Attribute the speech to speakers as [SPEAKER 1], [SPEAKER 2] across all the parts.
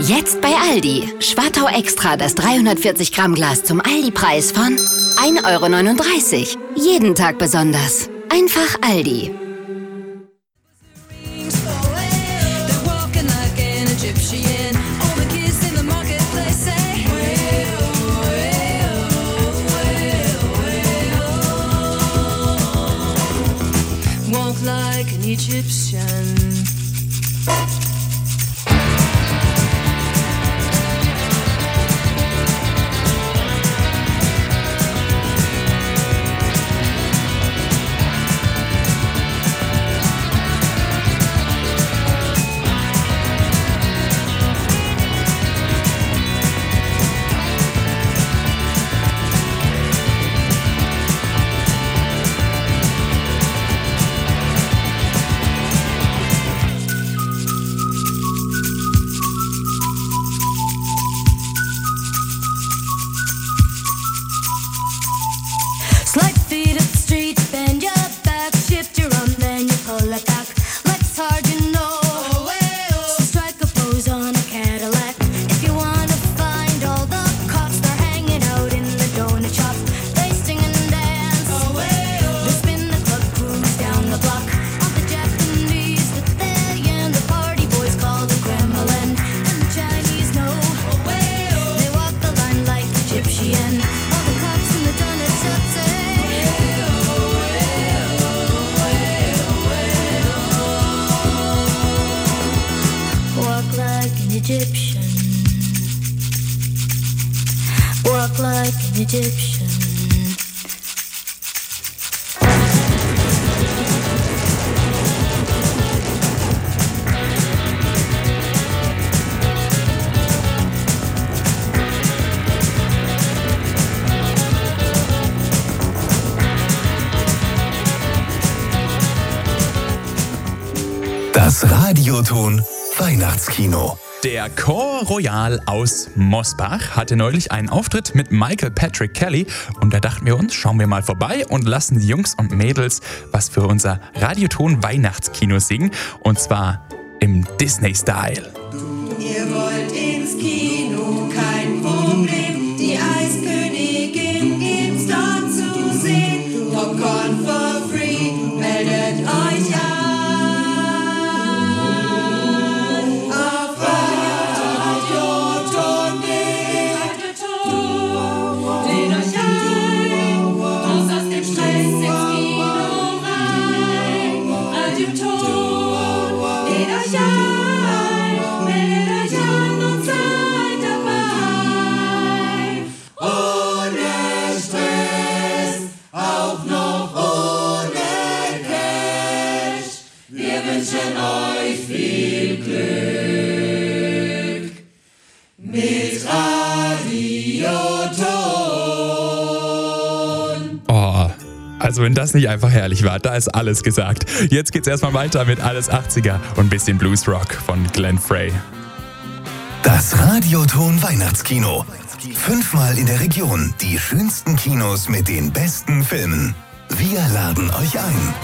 [SPEAKER 1] Jetzt bei Aldi. Schwartau Extra das 340 Gramm Glas zum Aldi-Preis von 1,39 €. Jeden Tag besonders. Einfach Aldi.
[SPEAKER 2] Like an Egyptian. Walk like an Egyptian.
[SPEAKER 3] Das Radioton Weihnachtskino.
[SPEAKER 4] Der Chor Royal aus Mosbach hatte neulich einen Auftritt mit Michael Patrick Kelly und da dachten wir uns, schauen wir mal vorbei und lassen die Jungs und Mädels was für unser Radioton Weihnachtskino singen und zwar im Disney-Style.
[SPEAKER 5] Ihr wollt ins Kino, kein Problem, die Eiskönigin gibt's dort zu sehen. Popcorn for free, meldet euch an.
[SPEAKER 4] Also wenn das nicht einfach herrlich war, da ist alles gesagt. Jetzt geht's erstmal weiter mit Alles 80er und ein bisschen Bluesrock von Glenn Frey.
[SPEAKER 3] Das Radioton Weihnachtskino. 5-mal in der Region die schönsten Kinos mit den besten Filmen. Wir laden euch ein.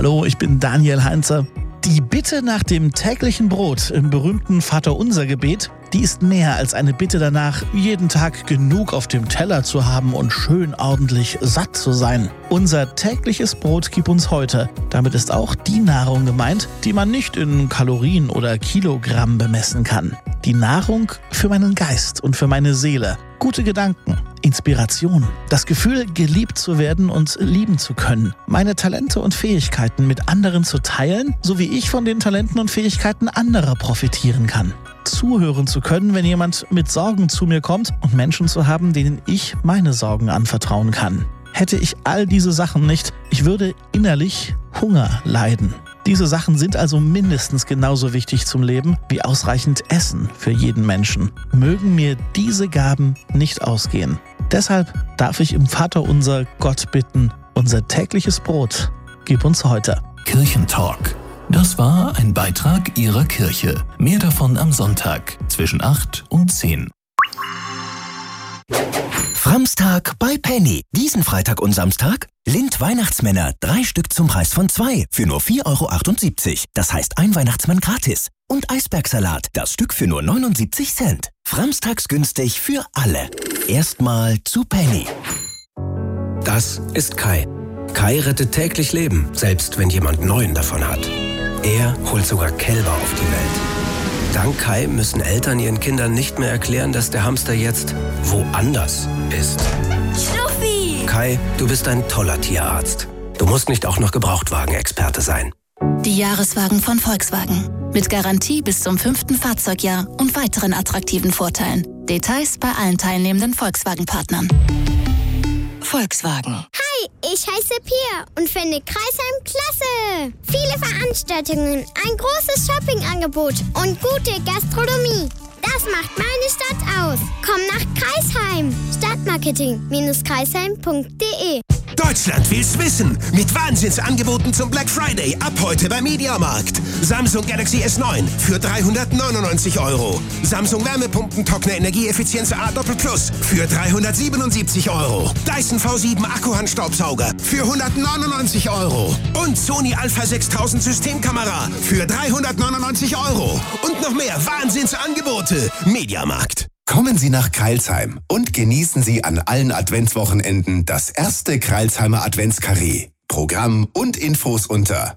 [SPEAKER 6] Hallo, ich bin Daniel Heinzer. Die Bitte nach dem täglichen Brot im berühmten Vaterunser-Gebet, die ist mehr als eine Bitte danach, jeden Tag genug auf dem Teller zu haben und schön ordentlich satt zu sein. Unser tägliches Brot gib uns heute. Damit ist auch die Nahrung gemeint, die man nicht in Kalorien oder Kilogramm bemessen kann. Die Nahrung für meinen Geist und für meine Seele. Gute Gedanken, Inspiration, das Gefühl, geliebt zu werden und lieben zu können. Meine Talente und Fähigkeiten mit anderen zu teilen, so wie ich von den Talenten und Fähigkeiten anderer profitieren kann. Zuhören zu können, wenn jemand mit Sorgen zu mir kommt und Menschen zu haben, denen ich meine Sorgen anvertrauen kann. Hätte ich all diese Sachen nicht, ich würde innerlich Hunger leiden. Diese Sachen sind also mindestens genauso wichtig zum Leben wie ausreichend Essen für jeden Menschen. Mögen mir diese Gaben nicht ausgehen. Deshalb darf ich im Vaterunser Gott bitten, unser tägliches Brot gib uns heute.
[SPEAKER 3] Kirchentalk. Das war ein Beitrag Ihrer Kirche. Mehr davon am Sonntag zwischen 8 und 10.
[SPEAKER 7] Framstag bei Penny. Diesen Freitag und Samstag Lind Weihnachtsmänner. 3 Stück zum Preis von 2 für nur 4,78 €. Das heißt ein Weihnachtsmann gratis. Und Eisbergsalat. Das Stück für nur 79 Cent. Framstags günstig für alle. Erstmal zu Penny.
[SPEAKER 8] Das ist Kai. Kai rettet täglich Leben, selbst wenn jemand Neuen davon hat. Er holt sogar Kälber auf die Welt. Dank Kai müssen Eltern ihren Kindern nicht mehr erklären, dass der Hamster jetzt woanders ist.
[SPEAKER 2] Schnuffi!
[SPEAKER 8] Kai, du bist ein toller Tierarzt. Du musst nicht auch noch Gebrauchtwagen-Experte sein.
[SPEAKER 9] Die Jahreswagen von Volkswagen. Mit Garantie bis zum 5. Fahrzeugjahr und weiteren attraktiven Vorteilen. Details bei allen teilnehmenden Volkswagen-Partnern. Volkswagen.
[SPEAKER 10] Hi, ich heiße Pia und finde Kreisheim klasse. Viele Veranstaltungen, ein großes Shoppingangebot und gute Gastronomie. Das macht meine Stadt aus. Komm nach Kreisheim. Stadtmarketing-kreisheim.de.
[SPEAKER 11] Deutschland will's wissen. Mit Wahnsinnsangeboten zum Black Friday. Ab heute beim Mediamarkt. Samsung Galaxy S9 für 399 €. Samsung Wärmepumpen-Trockner Energieeffizienz A Doppel Plus für 377 €. Dyson V7 Akkuhandstaubsauger für 199 €. Und Sony Alpha 6000 Systemkamera für 399 €. Und noch mehr Wahnsinnsangebote. Mediamarkt.
[SPEAKER 3] Kommen Sie nach Crailsheim und genießen Sie an allen Adventswochenenden das erste Crailsheimer Adventskarree. Programm und Infos unter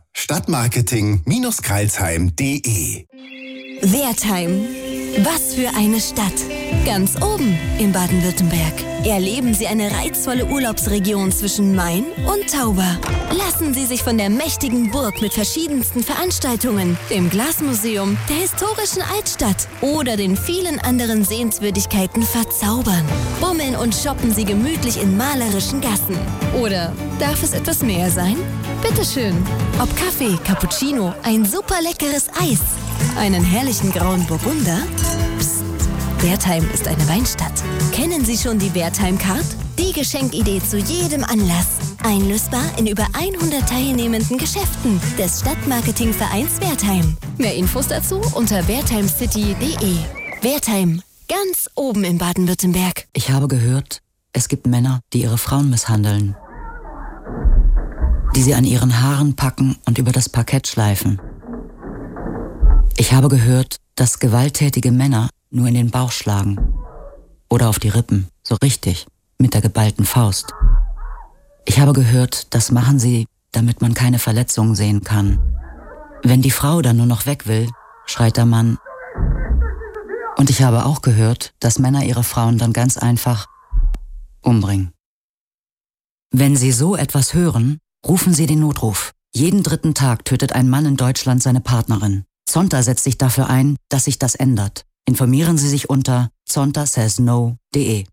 [SPEAKER 3] stadtmarketing-crailsheim.de.
[SPEAKER 9] Wertheim. Was für eine Stadt. Ganz oben in Baden-Württemberg. Erleben Sie eine reizvolle Urlaubsregion zwischen Main und Tauber. Lassen Sie sich von der mächtigen Burg mit verschiedensten Veranstaltungen, dem Glasmuseum, der historischen Altstadt oder den vielen anderen Sehenswürdigkeiten verzaubern. Bummeln und shoppen Sie gemütlich in malerischen Gassen. Oder darf es etwas mehr sein? Bitteschön. Ob Kaffee, Cappuccino, ein super leckeres Eis, einen herrlichen grauen Burgunder? Psst, Wertheim ist eine Weinstadt. Kennen Sie schon die Wertheim-Card? Die Geschenkidee zu jedem Anlass. Einlösbar in über 100 teilnehmenden Geschäften des Stadtmarketingvereins Wertheim. Mehr Infos dazu unter wertheimcity.de. Wertheim, ganz oben in Baden-Württemberg.
[SPEAKER 12] Ich habe gehört, es gibt Männer, die ihre Frauen misshandeln. Die sie an ihren Haaren packen und über das Parkett schleifen. Ich habe gehört, dass gewalttätige Männer nur in den Bauch schlagen. Oder auf die Rippen, so richtig, mit der geballten Faust. Ich habe gehört, das machen sie, damit man keine Verletzungen sehen kann. Wenn die Frau dann nur noch weg will, schreit der Mann. Und ich habe auch gehört, dass Männer ihre Frauen dann ganz einfach umbringen. Wenn Sie so etwas hören, rufen Sie den Notruf. Jeden 3. Tag tötet ein Mann in Deutschland seine Partnerin. Zonta setzt sich dafür ein, dass sich das ändert. Informieren Sie sich unter zontasaysno.de.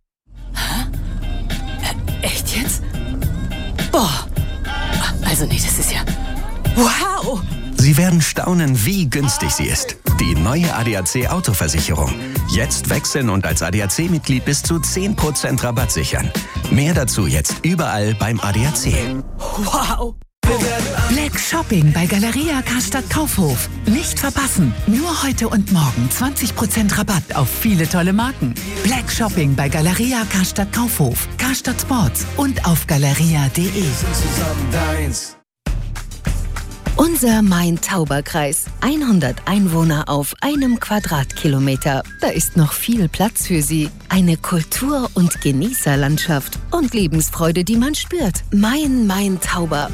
[SPEAKER 9] Echt jetzt? Boah. Also nee, das ist ja... Wow!
[SPEAKER 7] Sie werden staunen, wie günstig sie ist. Die neue ADAC Autoversicherung. Jetzt wechseln und als ADAC-Mitglied bis zu 10% Rabatt sichern. Mehr dazu jetzt überall beim ADAC.
[SPEAKER 9] Wow!
[SPEAKER 13] Black Shopping bei Galeria Karstadt Kaufhof. Nicht verpassen. Nur heute und morgen 20% Rabatt auf viele tolle Marken. Black Shopping bei Galeria Karstadt Kaufhof, Karstadt Sports und auf galeria.de.
[SPEAKER 9] Unser Main-Tauber-Kreis. 100 Einwohner auf einem Quadratkilometer. Da ist noch viel Platz für Sie. Eine Kultur- und Genießerlandschaft. Und Lebensfreude, die man spürt. Main-Tauber.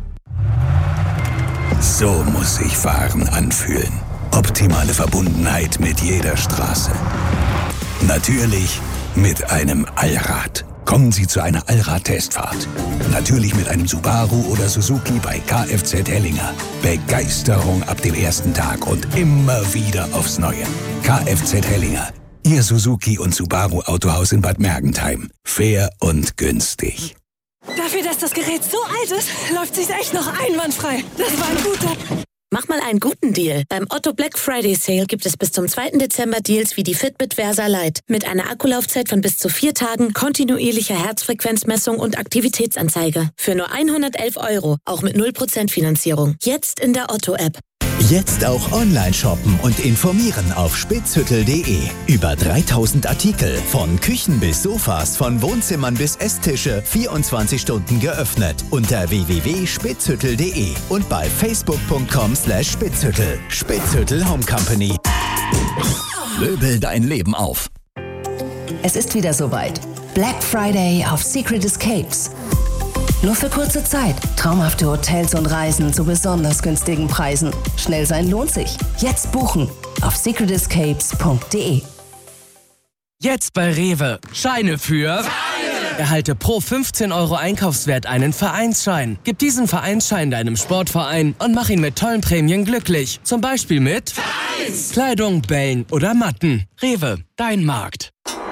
[SPEAKER 3] So muss sich Fahren anfühlen. Optimale Verbundenheit mit jeder Straße. Natürlich mit einem Allrad. Kommen Sie zu einer Allrad-Testfahrt. Natürlich mit einem Subaru oder Suzuki bei Kfz Hellinger. Begeisterung ab dem ersten Tag und immer wieder aufs Neue. Kfz Hellinger. Ihr Suzuki und Subaru Autohaus in Bad Mergentheim. Fair und günstig.
[SPEAKER 2] Dafür, dass das Gerät so alt ist, läuft sich's echt noch einwandfrei. Das war ein guter...
[SPEAKER 14] Mach mal einen guten Deal. Beim Otto Black Friday Sale gibt es bis zum 2. Dezember Deals wie die Fitbit Versa Lite. Mit einer Akkulaufzeit von bis zu 4 Tagen, kontinuierlicher Herzfrequenzmessung und Aktivitätsanzeige. Für nur 111 €, auch mit 0% Finanzierung. Jetzt in der Otto-App.
[SPEAKER 15] Jetzt auch online shoppen und informieren auf spitzhüttel.de. Über 3000 Artikel, von Küchen bis Sofas, von Wohnzimmern bis Esstische, 24 Stunden geöffnet. Unter www.spitzhüttel.de und bei facebook.com/Spitzhüttel. Spitzhüttel Home Company. Möbel dein Leben auf.
[SPEAKER 16] Es ist wieder soweit. Black Friday auf Secret Escapes. Nur für kurze Zeit. Traumhafte Hotels und Reisen zu besonders günstigen Preisen. Schnell sein lohnt sich. Jetzt buchen auf secretescapes.de.
[SPEAKER 17] Jetzt bei Rewe. Scheine für... Vereine! Erhalte pro 15 € Einkaufswert einen Vereinsschein. Gib diesen Vereinsschein deinem Sportverein und mach ihn mit tollen Prämien glücklich. Zum Beispiel mit Vereins! Kleidung, Bällen oder Matten. Rewe, dein Markt.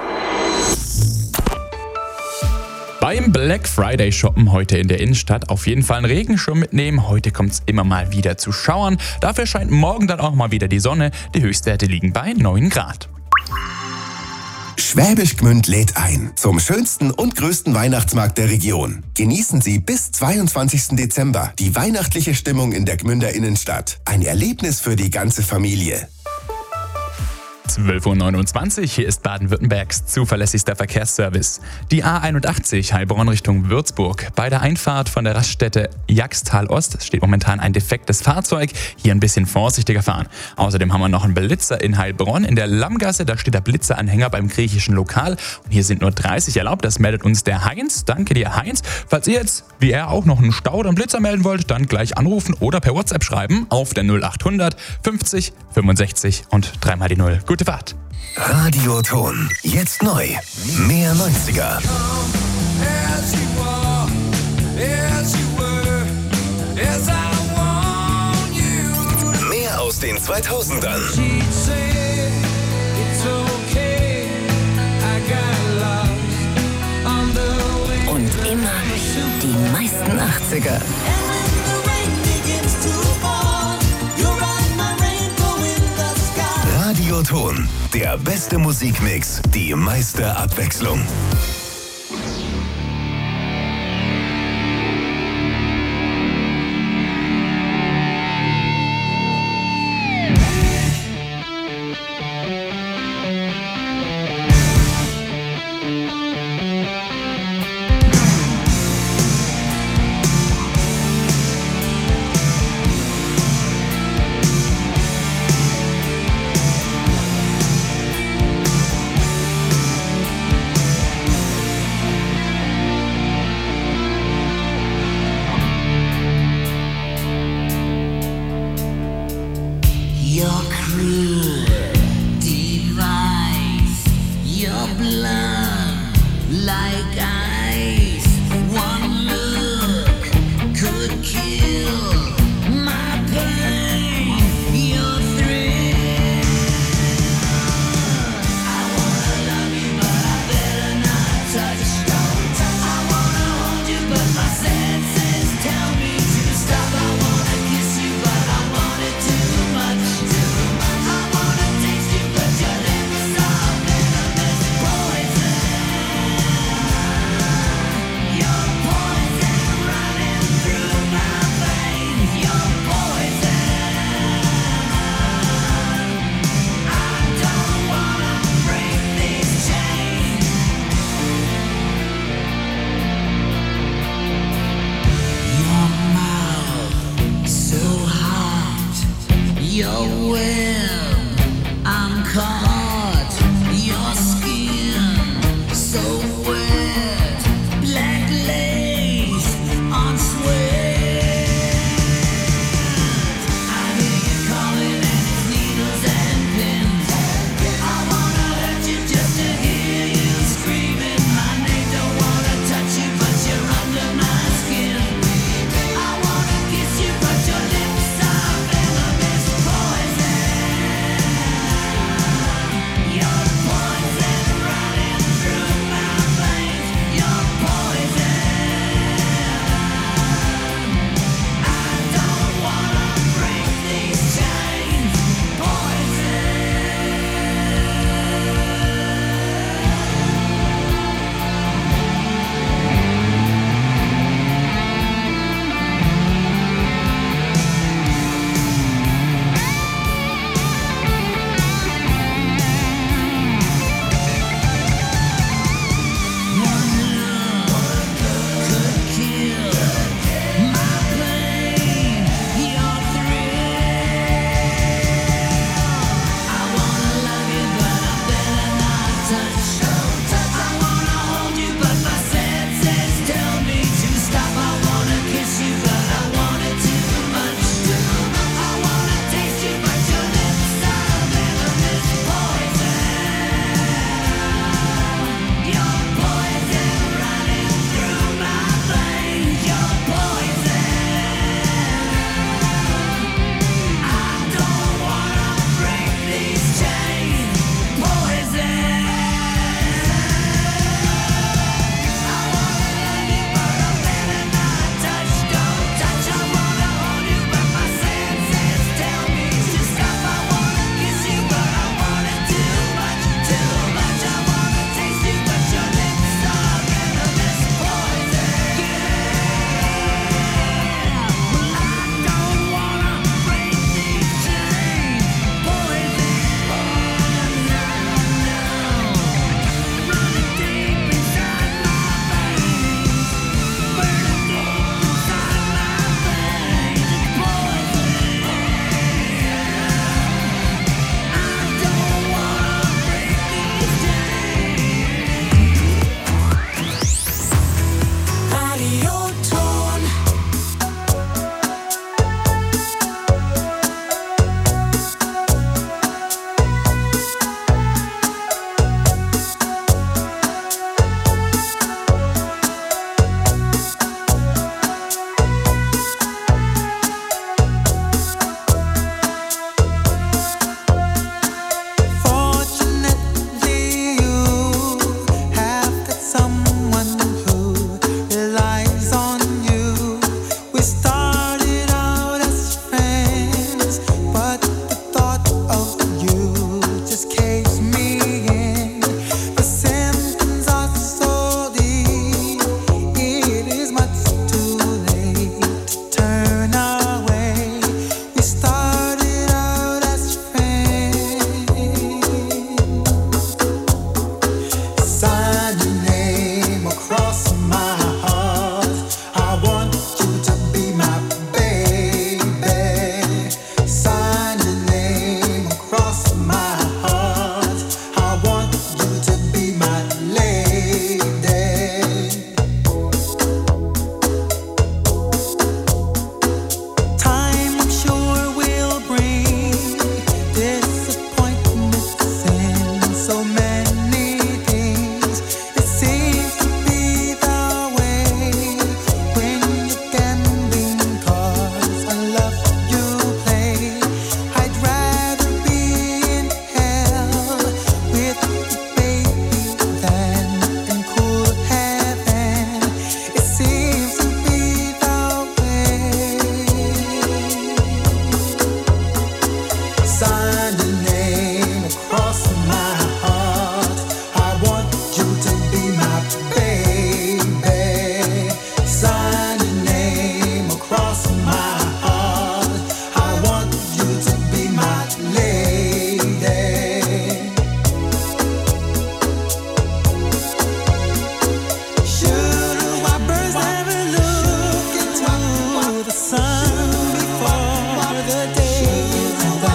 [SPEAKER 4] Beim Black Friday shoppen heute in der Innenstadt auf jeden Fall einen Regenschirm mitnehmen. Heute kommt es immer mal wieder zu Schauern. Dafür scheint morgen dann auch mal wieder die Sonne. Die Höchstwerte liegen bei 9 Grad.
[SPEAKER 11] Schwäbisch Gmünd lädt ein zum schönsten und größten Weihnachtsmarkt der Region. Genießen Sie bis 22. Dezember die weihnachtliche Stimmung in der Gmünder Innenstadt. Ein Erlebnis für die ganze Familie.
[SPEAKER 4] 12:29 Uhr, hier ist Baden-Württembergs zuverlässigster Verkehrsservice. Die A81 Heilbronn Richtung Würzburg. Bei der Einfahrt von der Raststätte Jagstal Ost steht momentan ein defektes Fahrzeug. Hier ein bisschen vorsichtiger fahren. Außerdem haben wir noch einen Blitzer in Heilbronn. In der Lammgasse, da steht der Blitzeranhänger beim griechischen Lokal. Und hier sind nur 30 erlaubt. Das meldet uns der Heinz. Danke dir, Heinz. Falls ihr jetzt, wie er auch, noch einen Stau oder einen Blitzer melden wollt, dann gleich anrufen oder per WhatsApp schreiben auf der 0800 50 65 und 3 mal die 0. Gute Fahrt.
[SPEAKER 3] Radioton. Jetzt neu. Mehr 90er. Mehr aus den 2000ern.
[SPEAKER 16] Und immer die meisten 80er.
[SPEAKER 3] Radioton. Der beste Musikmix, die meiste Abwechslung.
[SPEAKER 18] your web. I'm caught, your skin so wet, black lace on sweat. I hear you calling and it's needles and pins. I wanna hurt you just to hear you screaming my name. Don't wanna touch you, but you're under my skin. I wanna kiss you, but your lips are venomous poison. You're poison running through my veins. You're poison. I don't wanna break these chains. Poison.
[SPEAKER 19] the sun before the day is done.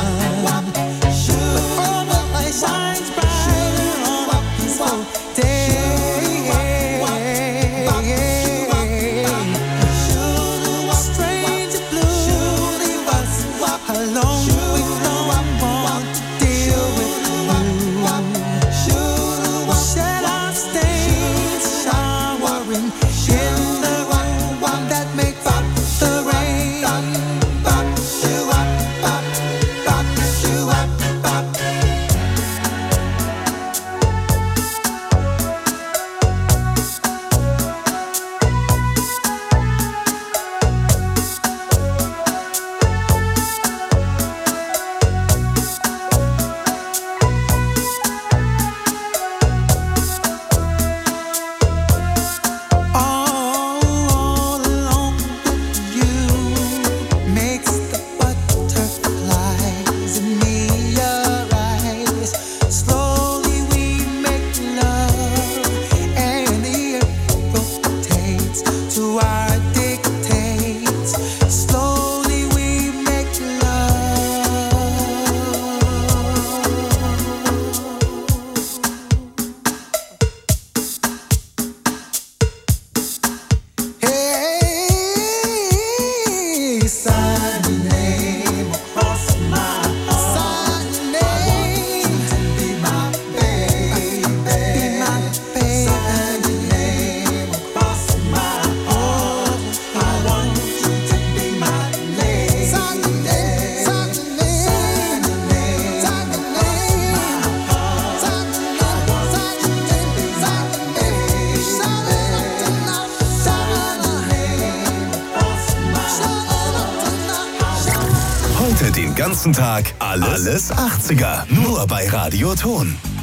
[SPEAKER 3] Den ganzen Tag alles 80er. Nur bei Radio Ton.